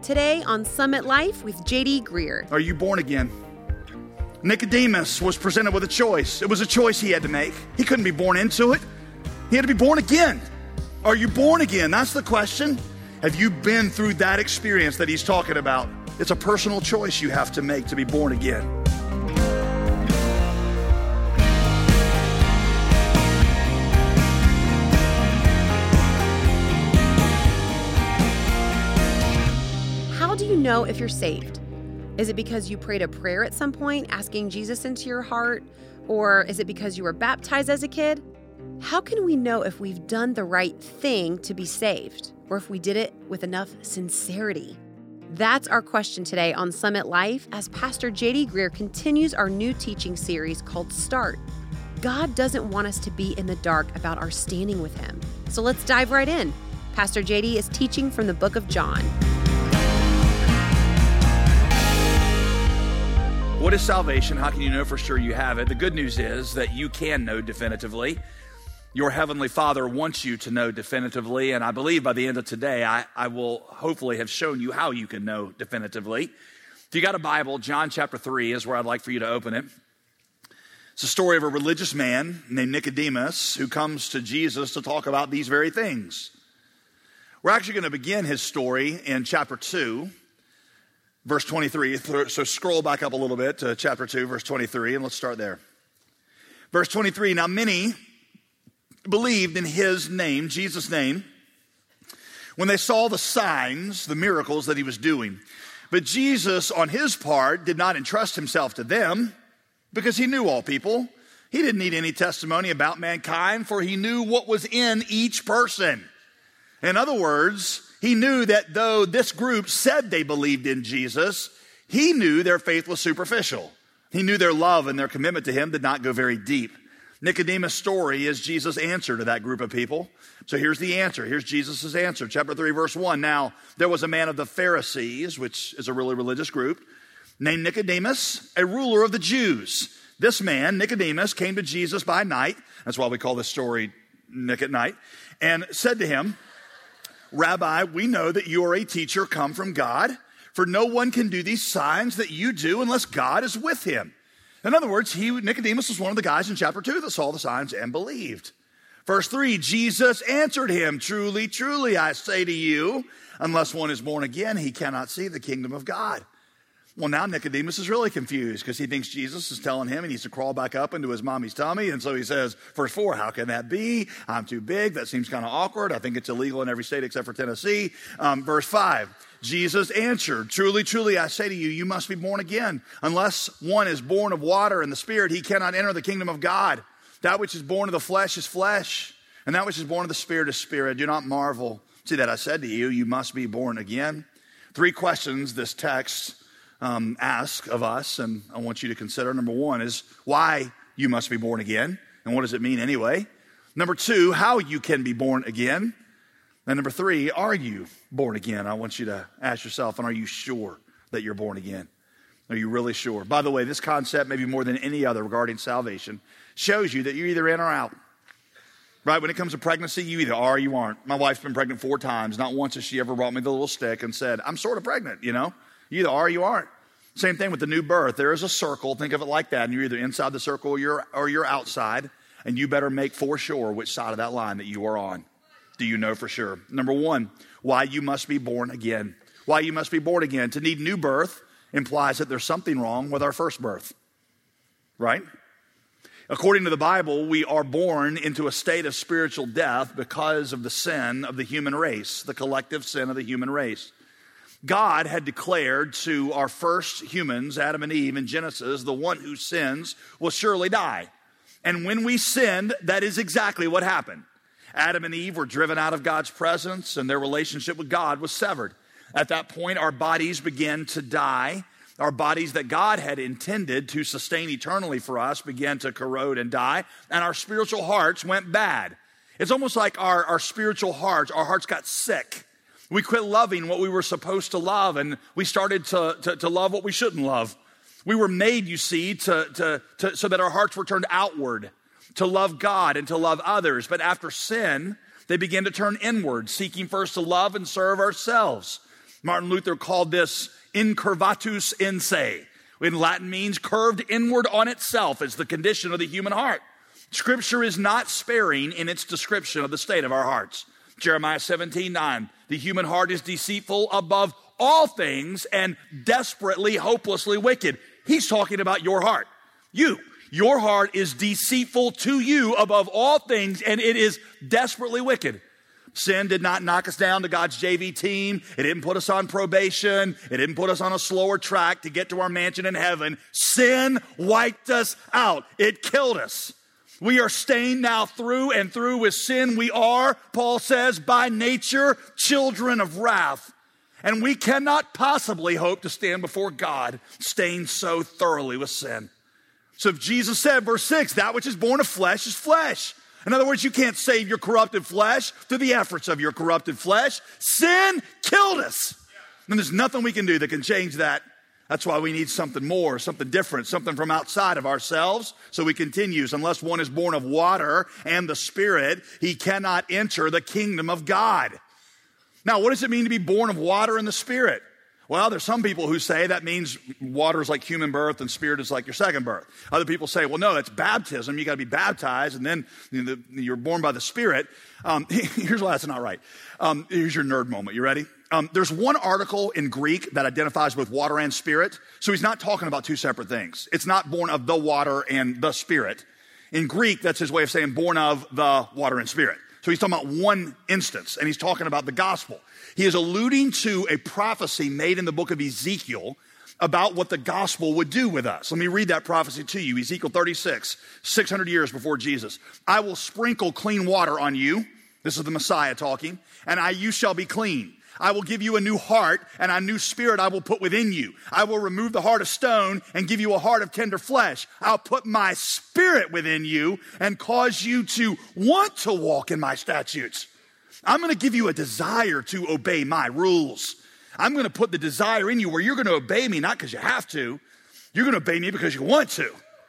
Today on Summit Life with J.D. Greear. Are you born again? Nicodemus was presented with a choice. It was a choice he had to make. He couldn't be born into it. He had to be born again. Are you born again? That's the question. Have you been through that experience that he's talking about? It's a personal choice you have to make to be born again. How do you know if you're saved? Is it because you prayed a prayer at some point, asking Jesus into your heart? Or is it because you were baptized as a kid? How can we know if we've done the right thing to be saved, or if we did it with enough sincerity? That's our question today on Summit Life as Pastor J.D. Greear continues our new teaching series called Start. God doesn't want us to be in the dark about our standing with Him. So let's dive right in. Pastor J.D. is teaching from the book of John. What is salvation? How can you know for sure you have it? The good news is that you can know definitively. Your Heavenly Father wants you to know definitively, and I believe by the end of today, I will hopefully have shown you how you can know definitively. If you got a Bible, John chapter 3 is where I'd like for you to open it. It's a story of a religious man named Nicodemus who comes to Jesus to talk about these very things. We're actually going to begin his story in chapter 2. Verse 23, so scroll back up a little bit to chapter 2, verse 23, and let's start there. Verse 23, now many believed in his name, Jesus' name, when they saw the signs, the miracles that he was doing. But Jesus, on his part, did not entrust himself to them because he knew all people. He didn't need any testimony about mankind, for he knew what was in each person. In other words, he knew that though this group said they believed in Jesus, he knew their faith was superficial. He knew their love and their commitment to him did not go very deep. Nicodemus' story is Jesus' answer to that group of people. So here's the answer. Here's Jesus' answer. Chapter 3, verse 1. Now, there was a man of the Pharisees, which is a really religious group, named Nicodemus, a ruler of the Jews. This man, Nicodemus, came to Jesus by night. That's why we call this story Nick at Night. And said to him, Rabbi, we know that you are a teacher come from God, for no one can do these signs that you do unless God is with him. In other words, Nicodemus was one of the guys in chapter 2 that saw the signs and believed. Verse 3, Jesus answered him, truly, truly, I say to you, unless one is born again, he cannot see the kingdom of God. Well, now Nicodemus is really confused because he thinks Jesus is telling him he needs to crawl back up into his mommy's tummy. And so he says, verse 4, how can that be? I'm too big. That seems kind of awkward. I think it's illegal in every state except for Tennessee. Verse 5, Jesus answered, truly, truly, I say to you, you must be born again. Unless one is born of water and the Spirit, he cannot enter the kingdom of God. That which is born of the flesh is flesh, and that which is born of the Spirit is spirit. Do not marvel. See that I said to you, you must be born again. 3 questions this text ask of us, and I want you to consider. Number 1 is why you must be born again, and what does it mean anyway? Number 2, how you can be born again. And number 3, are you born again? I want you to ask yourself, and are you sure that you're born again? Are you really sure? By the way, this concept, maybe more than any other regarding salvation, shows you that you're either in or out. Right? When it comes to pregnancy, you either are or you aren't. My wife's been pregnant 4 times. Not once has she ever brought me the little stick and said, I'm sort of pregnant, you know? You either are or you aren't. Same thing with the new birth. There is a circle. Think of it like that. And you're either inside the circle or you're outside. And you better make for sure which side of that line that you are on. Do you know for sure? Number 1, why you must be born again. Why you must be born again. To need new birth implies that there's something wrong with our first birth. Right? According to the Bible, we are born into a state of spiritual death because of the sin of the human race, the collective sin of the human race. God had declared to our first humans, Adam and Eve in Genesis, the one who sins will surely die. And when we sinned, that is exactly what happened. Adam and Eve were driven out of God's presence and their relationship with God was severed. At that point, our bodies began to die. Our bodies that God had intended to sustain eternally for us began to corrode and die, and our spiritual hearts went bad. It's almost like our spiritual hearts, our hearts got sick. We quit loving what we were supposed to love, and we started to love what we shouldn't love. We were made, you see, so that our hearts were turned outward, to love God and to love others. But after sin, they began to turn inward, seeking first to love and serve ourselves. Martin Luther called this incurvatus in se. In Latin means curved inward on itself is the condition of the human heart. Scripture is not sparing in its description of the state of our hearts. Jeremiah 17:9, the human heart is deceitful above all things and desperately, hopelessly wicked. He's talking about your heart. Your heart is deceitful to you above all things, and it is desperately wicked. Sin did not knock us down to God's JV team. It didn't put us on probation. It didn't put us on a slower track to get to our mansion in heaven. Sin wiped us out. It killed us. We are stained now through and through with sin. We are, Paul says, by nature, children of wrath. And we cannot possibly hope to stand before God stained so thoroughly with sin. So if Jesus said, verse 6, that which is born of flesh is flesh. In other words, you can't save your corrupted flesh through the efforts of your corrupted flesh. Sin killed us. And there's nothing we can do that can change that. That's why we need something more, something different, something from outside of ourselves. So he continues, unless one is born of water and the Spirit, he cannot enter the kingdom of God. Now, what does it mean to be born of water and the Spirit? Well, there's some people who say that means water is like human birth and spirit is like your second birth. Other people say, well, no, that's baptism. You got to be baptized and then you're born by the Spirit. Here's why that's not right. Here's your nerd moment. You ready? There's one article in Greek that identifies both water and spirit. So he's not talking about two separate things. It's not born of the water and the Spirit. In Greek, that's his way of saying born of the water and Spirit. So he's talking about one instance, and he's talking about the gospel. He is alluding to a prophecy made in the book of Ezekiel about what the gospel would do with us. Let me read that prophecy to you. Ezekiel 36, 600 years before Jesus. I will sprinkle clean water on you. This is the Messiah talking. And you shall be clean. I will give you a new heart, and a new spirit I will put within you. I will remove the heart of stone and give you a heart of tender flesh. I'll put my spirit within you and cause you to want to walk in my statutes. I'm going to give you a desire to obey my rules. I'm going to put the desire in you where you're going to obey me, not because you have to. You're going to obey me because you want to.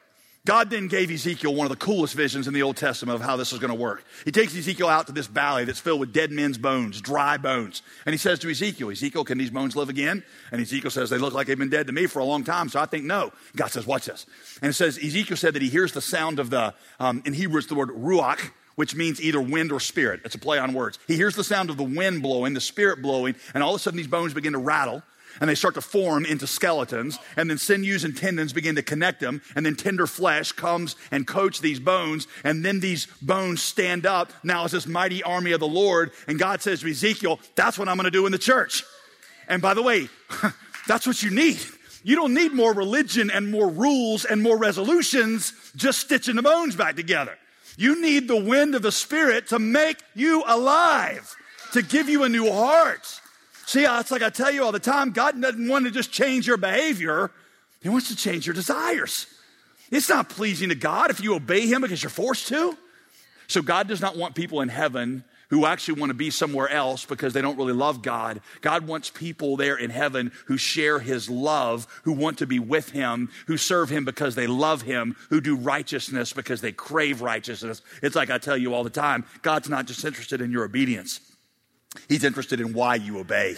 God then gave Ezekiel one of the coolest visions in the Old Testament of how this is going to work. He takes Ezekiel out to this valley that's filled with dead men's bones, dry bones. And he says to Ezekiel, Ezekiel, can these bones live again? And Ezekiel says, they look like they've been dead to me for a long time, so I think no. God says, watch this. And it says, Ezekiel said that he hears the sound of in Hebrew it's the word ruach, which means either wind or spirit. It's a play on words. He hears the sound of the wind blowing, the spirit blowing, and all of a sudden these bones begin to rattle. And they start to form into skeletons, and then sinews and tendons begin to connect them, and then tender flesh comes and coats these bones, and then these bones stand up now as this mighty army of the Lord, and God says to Ezekiel, that's what I'm going to do in the church. And by the way, that's what you need. You don't need more religion and more rules and more resolutions just stitching the bones back together. You need the wind of the Spirit to make you alive, to give you a new heart. See, it's like I tell you all the time, God doesn't want to just change your behavior. He wants to change your desires. It's not pleasing to God if you obey him because you're forced to. So God does not want people in heaven who actually want to be somewhere else because they don't really love God. God wants people there in heaven who share his love, who want to be with him, who serve him because they love him, who do righteousness because they crave righteousness. It's like I tell you all the time, God's not just interested in your obedience. He's interested in why you obey.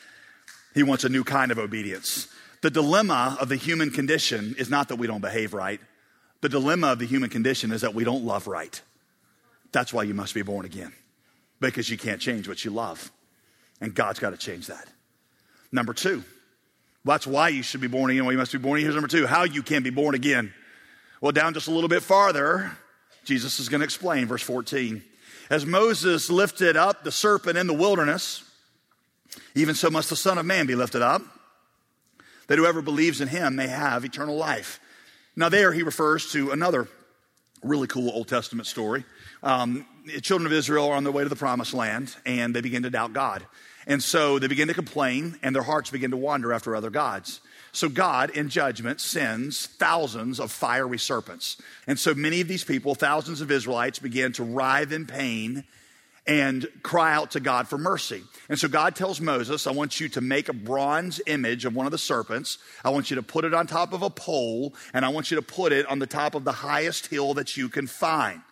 He wants a new kind of obedience. The dilemma of the human condition is not that we don't behave right. The dilemma of the human condition is that we don't love right. That's why you must be born again. Because you can't change what you love. And God's got to change that. Number two, that's why you should be born again. Well, you must be born again. Here's number two, how you can be born again. Well, down just a little bit farther, Jesus is going to explain, verse 14. As Moses lifted up the serpent in the wilderness, even so must the Son of Man be lifted up, that whoever believes in him may have eternal life. Now there he refers to another really cool Old Testament story. The children of Israel are on their way to the promised land, and they begin to doubt God. And so they begin to complain, and their hearts begin to wander after other gods. So God, in judgment, sends thousands of fiery serpents. And so many of these people, thousands of Israelites, began to writhe in pain and cry out to God for mercy. And so God tells Moses, I want you to make a bronze image of one of the serpents. I want you to put it on top of a pole, and I want you to put it on the top of the highest hill that you can find.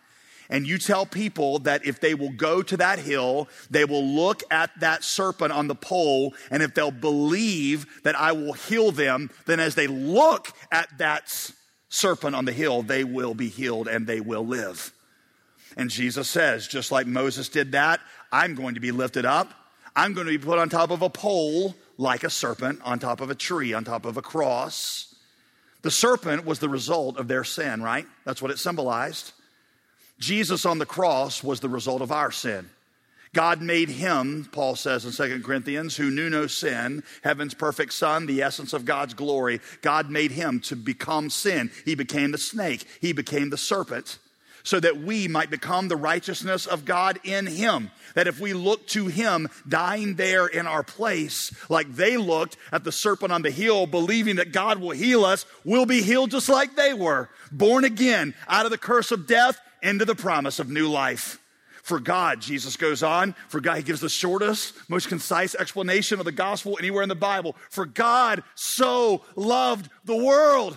and you tell people that if they will go to that hill, they will look at that serpent on the pole, and if they'll believe that I will heal them, then as they look at that serpent on the hill, they will be healed and they will live. And Jesus says, just like Moses did that, I'm going to be lifted up. I'm going to be put on top of a pole like a serpent, on top of a tree, on top of a cross. The serpent was the result of their sin, right? That's what it symbolized. Jesus on the cross was the result of our sin. God made him, Paul says in 2 Corinthians, who knew no sin, heaven's perfect son, the essence of God's glory. God made him to become sin. He became the snake. He became the serpent so that we might become the righteousness of God in him. That if we look to him dying there in our place, like they looked at the serpent on the hill, believing that God will heal us, we'll be healed just like they were. Born again out of the curse of death into the promise of new life. For God, Jesus goes on, for God, he gives the shortest, most concise explanation of the gospel anywhere in the Bible. For God so loved the world.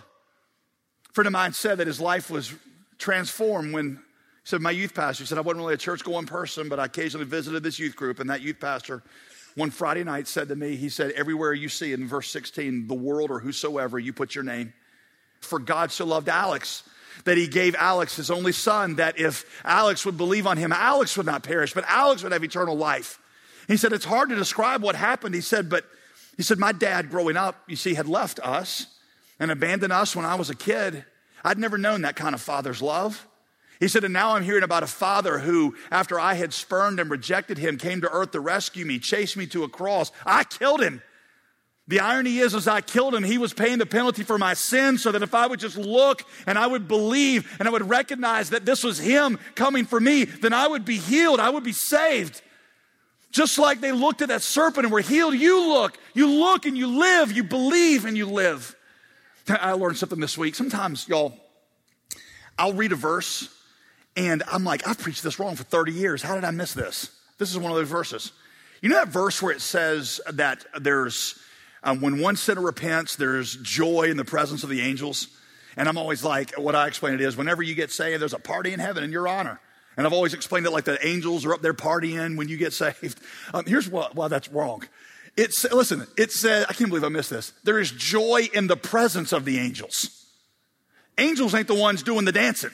A friend of mine said that his life was transformed when, he said, my youth pastor, he said, I wasn't really a church-going person, but I occasionally visited this youth group, and that youth pastor one Friday night said to me, he said, everywhere you see in verse 16, the world or whosoever, you put your name. For God so loved Alex, that he gave Alex his only son, that if Alex would believe on him, Alex would not perish, but Alex would have eternal life. He said, it's hard to describe what happened. He said, my dad growing up, you see, had left us and abandoned us when I was a kid. I'd never known that kind of father's love. He said, and now I'm hearing about a father who, after I had spurned and rejected him, came to earth to rescue me, chased me to a cross. I killed him. The irony is, as I killed him, he was paying the penalty for my sin so that if I would just look and I would believe and I would recognize that this was him coming for me, then I would be healed. I would be saved. Just like they looked at that serpent and were healed, you look and you live, you believe and you live. I learned something this week. Sometimes, y'all, I'll read a verse and I'm like, I've preached this wrong for 30 years. How did I miss this? This is one of those verses. You know that verse where it says that there's, when one sinner repents, there's joy in the presence of the angels? And I'm always like, what I explain it is, whenever you get saved, there's a party in heaven in your honor. And I've always explained it like the angels are up there partying when you get saved. Here's why that's wrong. It said, I can't believe I missed this. There is joy in the presence of the angels. Angels ain't the ones doing the dancing.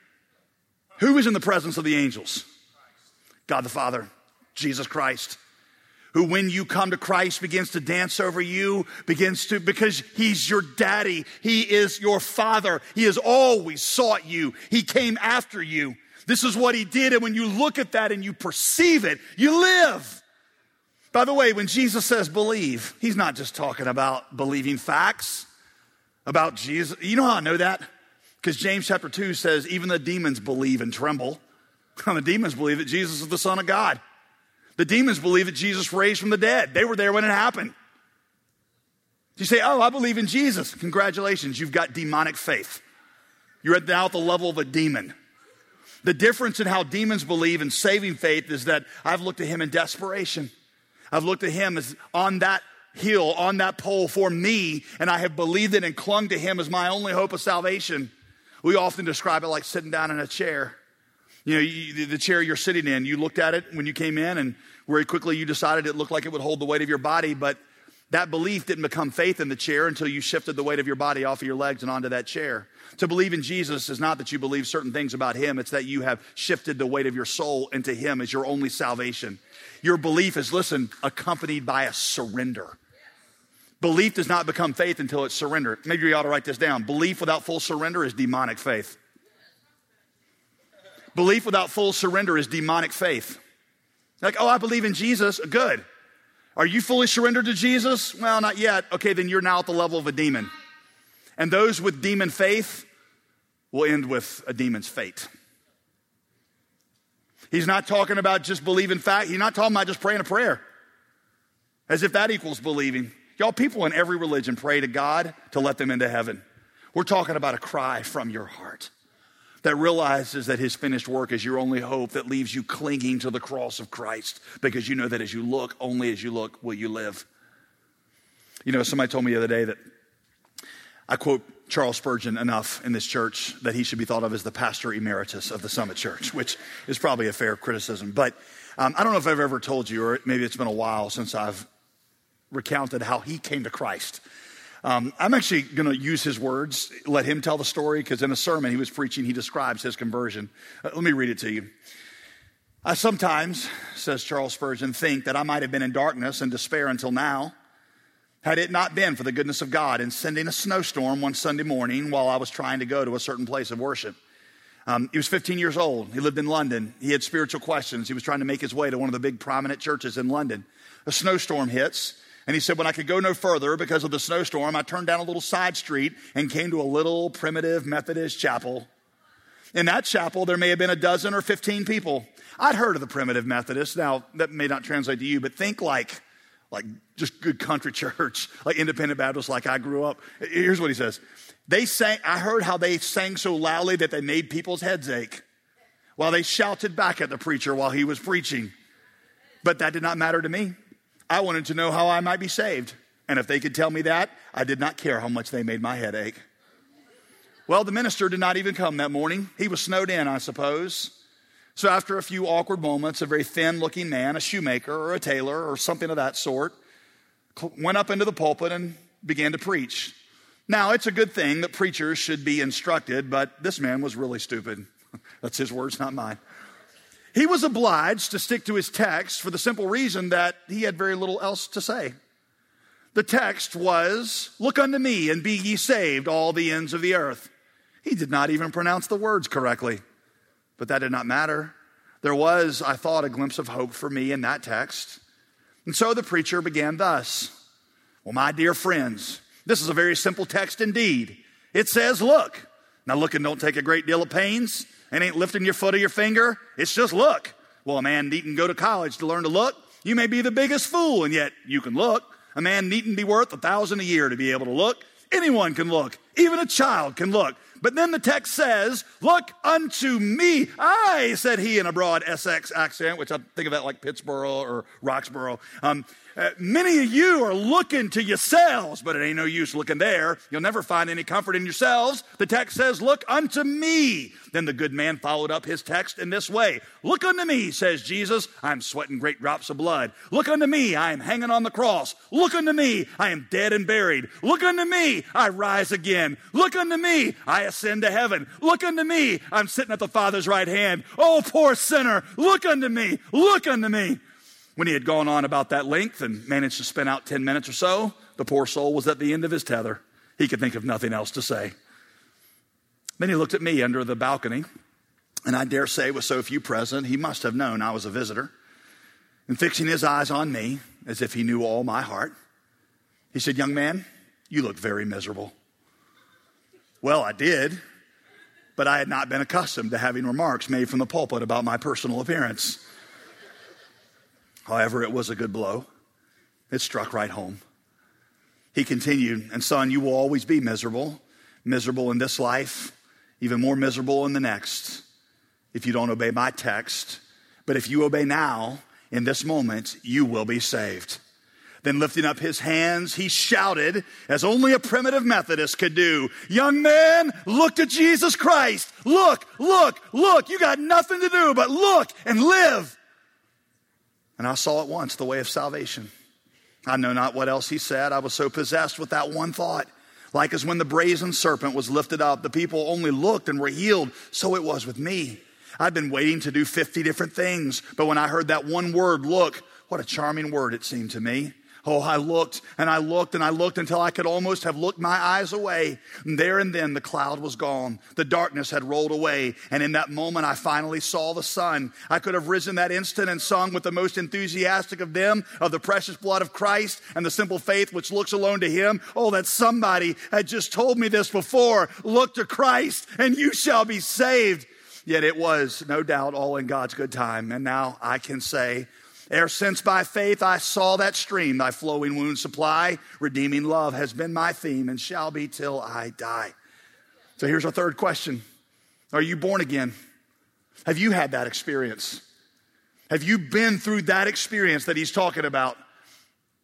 Who is in the presence of the angels? God the Father, Jesus Christ, who when you come to Christ begins to dance over you, because he's your daddy. He is your father. He has always sought you. He came after you. This is what he did. And when you look at that and you perceive it, you live. By the way, when Jesus says believe, he's not just talking about believing facts about Jesus. You know how I know that? Because James chapter 2 says even the demons believe and tremble. The demons believe that Jesus is the Son of God. The demons believe that Jesus raised from the dead. They were there when it happened. You say, oh, I believe in Jesus. Congratulations, you've got demonic faith. You're now at the level of a demon. The difference in how demons believe in saving faith is that I've looked at him in desperation. I've looked at him as on that hill, on that pole for me, and I have believed it and clung to him as my only hope of salvation. We often describe it like sitting down in a chair. You know, the chair you're sitting in, you looked at it when you came in and very quickly you decided it looked like it would hold the weight of your body, but that belief didn't become faith in the chair until you shifted the weight of your body off of your legs and onto that chair. To believe in Jesus is not that you believe certain things about him, it's that you have shifted the weight of your soul into him as your only salvation. Your belief is, listen, accompanied by a surrender. Belief does not become faith until it's surrendered. Maybe you ought to write this down. Belief without full surrender is demonic faith. Belief without full surrender is demonic faith. Like, oh, I believe in Jesus. Good. Are you fully surrendered to Jesus? Well, not yet. Okay, then you're now at the level of a demon. And those with demon faith will end with a demon's fate. He's not talking about just believing fact. He's not talking about just praying a prayer. As if that equals believing. Y'all, people in every religion pray to God to let them into heaven. We're talking about a cry from your heart that realizes that his finished work is your only hope, that leaves you clinging to the cross of Christ because you know that as you look, only as you look will you live. You know, somebody told me the other day that I quote Charles Spurgeon enough in this church that he should be thought of as the pastor emeritus of the Summit Church, which is probably a fair criticism. But I don't know if I've ever told you, or maybe it's been a while since I've recounted how he came to Christ. I'm actually going to use his words, let him tell the story, because in a sermon he was preaching, he describes his conversion. Let me read it to you. I sometimes, says Charles Spurgeon, think that I might have been in darkness and despair until now, had it not been for the goodness of God in sending a snowstorm one Sunday morning while I was trying to go to a certain place of worship. He was 15 years old. He lived in London. He had spiritual questions. He was trying to make his way to one of the big prominent churches in London. A snowstorm hits, and he said, when I could go no further because of the snowstorm, I turned down a little side street and came to a little primitive Methodist chapel. In that chapel, there may have been a dozen or 15 people. I'd heard of the primitive Methodists. Now, that may not translate to you, but think like just good country church, like independent Baptist, like I grew up. Here's what he says. I heard how they sang so loudly that they made people's heads ache while they shouted back at the preacher while he was preaching. But that did not matter to me. I wanted to know how I might be saved. And if they could tell me that, I did not care how much they made my head ache. Well, the minister did not even come that morning. He was snowed in, I suppose. So after a few awkward moments, a very thin-looking man, a shoemaker or a tailor or something of that sort, went up into the pulpit and began to preach. Now, it's a good thing that preachers should be instructed, but this man was really stupid. That's his words, not mine. He was obliged to stick to his text for the simple reason that he had very little else to say. The text was, "Look unto me and be ye saved, all the ends of the earth." He did not even pronounce the words correctly. But that did not matter. There was, I thought, a glimpse of hope for me in that text. And so the preacher began thus. Well, my dear friends, this is a very simple text indeed. It says, look. Now looking don't take a great deal of pains. It ain't lifting your foot or your finger. It's just look. Well, a man needn't go to college to learn to look. You may be the biggest fool, and yet you can look. A man needn't be worth 1,000 a year to be able to look. Anyone can look. Even a child can look. But then the text says, look unto me. I, said he in a broad Essex accent, which I think of that like Pittsburgh or Roxborough. Many of you are looking to yourselves, but it ain't no use looking there. You'll never find any comfort in yourselves. The text says, look unto me. Then the good man followed up his text in this way. Look unto me, says Jesus. I'm sweating great drops of blood. Look unto me. I am hanging on the cross. Look unto me. I am dead and buried. Look unto me. I rise again. Look unto me. I ascend to heaven. Look unto me. I'm sitting at the Father's right hand. Oh, poor sinner. Look unto me. Look unto me. When he had gone on about that length and managed to spin out 10 minutes or so, the poor soul was at the end of his tether. He could think of nothing else to say. Then he looked at me under the balcony, and I dare say with so few present, he must have known I was a visitor. And fixing his eyes on me, as if he knew all my heart, he said, young man, you look very miserable. Well, I did, but I had not been accustomed to having remarks made from the pulpit about my personal appearance. However, it was a good blow. It struck right home. He continued, and son, you will always be miserable. Miserable in this life, even more miserable in the next, if you don't obey my text. But if you obey now, in this moment, you will be saved. Then lifting up his hands, he shouted, as only a primitive Methodist could do, young man, look to Jesus Christ. Look, look, look. You got nothing to do but look and live. And I saw at once the way of salvation. I know not what else he said. I was so possessed with that one thought. Like as when the brazen serpent was lifted up, the people only looked and were healed. So it was with me. I'd been waiting to do 50 different things. But when I heard that one word, look, what a charming word it seemed to me. Oh, I looked and I looked and I looked until I could almost have looked my eyes away. And there and then the cloud was gone. The darkness had rolled away. And in that moment, I finally saw the sun. I could have risen that instant and sung with the most enthusiastic of them of the precious blood of Christ and the simple faith which looks alone to him. Oh, that somebody had just told me this before. Look to Christ and you shall be saved. Yet it was no doubt all in God's good time. And now I can say, ere since by faith I saw that stream, thy flowing wounds supply, redeeming love has been my theme and shall be till I die. So here's our third question. Are you born again? Have you had that experience? Have you been through that experience that he's talking about?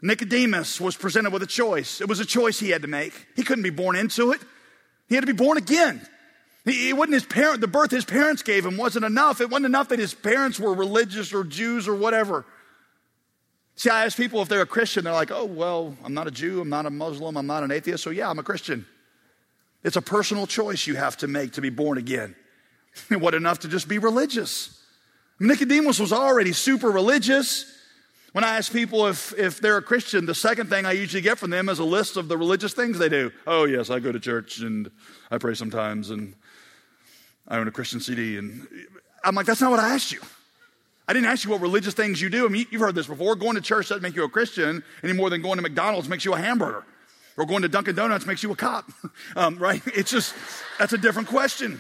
Nicodemus was presented with a choice. It was a choice he had to make. He couldn't be born into it. He had to be born again. It wasn't the birth his parents gave him wasn't enough. It wasn't enough that his parents were religious or Jews or whatever. See, I ask people if they're a Christian, they're like, oh, well, I'm not a Jew, I'm not a Muslim, I'm not an atheist, so yeah, I'm a Christian. It's a personal choice you have to make to be born again. It wasn't enough to just be religious. Nicodemus was already super religious. When I ask people if they're a Christian, the second thing I usually get from them is a list of the religious things they do. Oh, yes, I go to church and I pray sometimes and I own a Christian CD. And I'm like, that's not what I asked you. I didn't ask you what religious things you do. I mean, you've heard this before. Going to church doesn't make you a Christian any more than going to McDonald's makes you a hamburger. Or going to Dunkin' Donuts makes you a cop, right? It's just, that's a different question.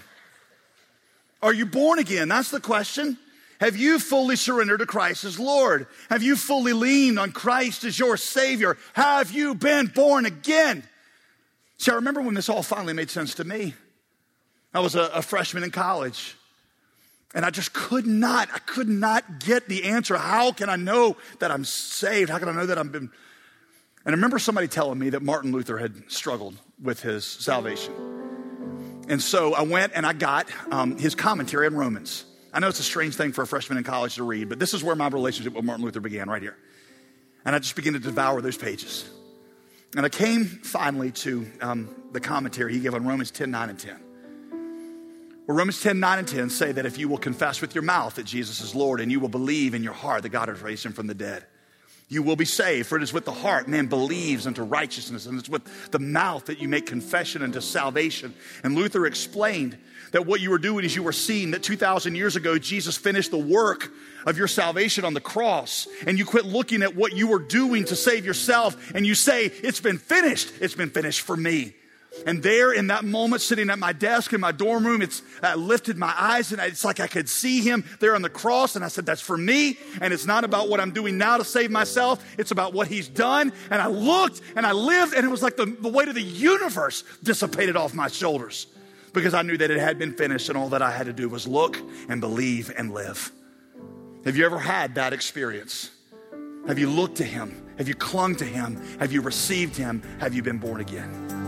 Are you born again? That's the question. Have you fully surrendered to Christ as Lord? Have you fully leaned on Christ as your Savior? Have you been born again? See, I remember when this all finally made sense to me. I was a freshman in college. And I just could not get the answer. How can I know that I'm saved? How can I know that I've been? And I remember somebody telling me that Martin Luther had struggled with his salvation. And so I went and I got his commentary on Romans. I know it's a strange thing for a freshman in college to read, but this is where my relationship with Martin Luther began, right here. And I just began to devour those pages. And I came finally to the commentary he gave on Romans 10, 9, and 10. Well, Romans 10, 9, and 10 say that if you will confess with your mouth that Jesus is Lord and you will believe in your heart that God has raised him from the dead, you will be saved. For it is with the heart man believes unto righteousness, and it's with the mouth that you make confession unto salvation. And Luther explained that what you were doing is you were seeing that 2,000 years ago, Jesus finished the work of your salvation on the cross. And you quit looking at what you were doing to save yourself, and you say, it's been finished. It's been finished for me. And there in that moment, sitting at my desk in my dorm room, I lifted my eyes and it's like I could see him there on the cross. And I said, that's for me. And it's not about what I'm doing now to save myself. It's about what he's done. And I looked and I lived, and it was like the weight of the universe dissipated off my shoulders because I knew that it had been finished and all that I had to do was look and believe and live. Have you ever had that experience? Have you looked to him? Have you clung to him? Have you received him? Have you been born again?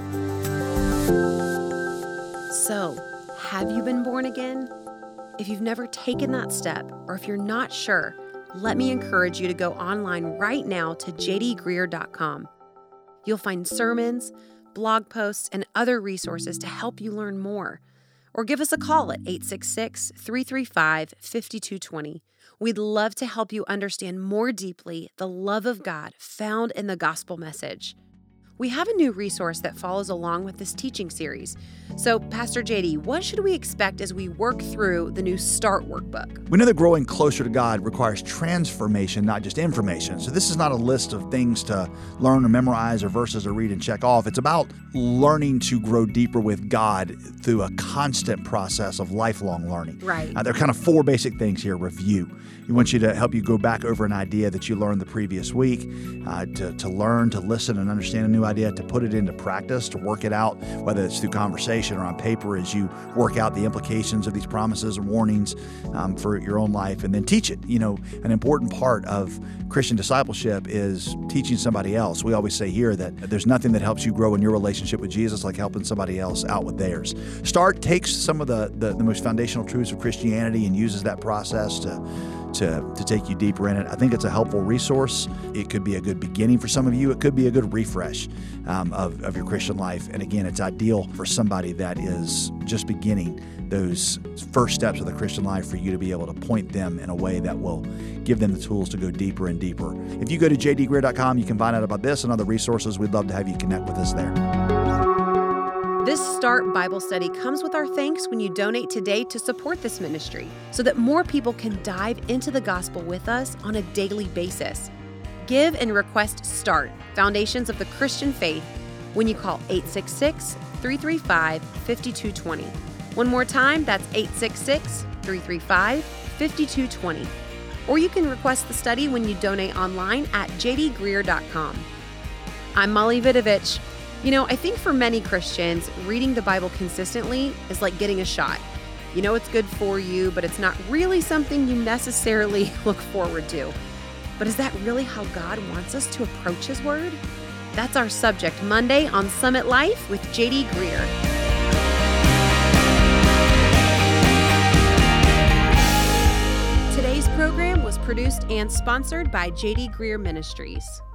So, have you been born again? If you've never taken that step, or if you're not sure, let me encourage you to go online right now to jdgreer.com. You'll find sermons, blog posts, and other resources to help you learn more. Or give us a call at 866-335-5220. We'd love to help you understand more deeply the love of God found in the gospel message. We have a new resource that follows along with this teaching series. So, Pastor JD, what should we expect as we work through the new START workbook? We know that growing closer to God requires transformation, not just information. So this is not a list of things to learn or memorize or verses to read and check off. It's about learning to grow deeper with God through a constant process of lifelong learning. Right. There are kind of four basic things here. Review. We want you to help you go back over an idea that you learned the previous week, to learn, to listen and understand a new idea, to put it into practice, to work it out, whether it's through conversation or on paper as you work out the implications of these promises and warnings for your own life, and then teach it. You know, an important part of Christian discipleship is teaching somebody else. We always say here that there's nothing that helps you grow in your relationship with Jesus like helping somebody else out with theirs. START takes some of the most foundational truths of Christianity and uses that process to take you deeper in it. I think it's a helpful resource. It could be a good beginning for some of you. It could be a good refresh of your Christian life. And again, it's ideal for somebody that is just beginning those first steps of the Christian life for you to be able to point them in a way that will give them the tools to go deeper and deeper. If you go to jdgreer.com, you can find out about this and other resources. We'd love to have you connect with us there. This START Bible study comes with our thanks when you donate today to support this ministry so that more people can dive into the gospel with us on a daily basis. Give and request START, Foundations of the Christian Faith, when you call 866-335-5220. One more time, that's 866-335-5220. Or you can request the study when you donate online at jdgreer.com. I'm Molly Vidovich. You know, I think for many Christians, reading the Bible consistently is like getting a shot. You know it's good for you, but it's not really something you necessarily look forward to. But is that really how God wants us to approach His Word? That's our subject Monday on Summit Life with J.D. Greear. Today's program was produced and sponsored by J.D. Greear Ministries.